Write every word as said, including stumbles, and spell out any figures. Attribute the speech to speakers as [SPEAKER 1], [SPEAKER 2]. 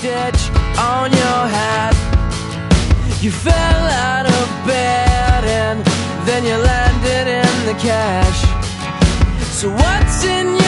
[SPEAKER 1] stitch on your hat. You fell out of bed and then you landed in the cash. So what's in your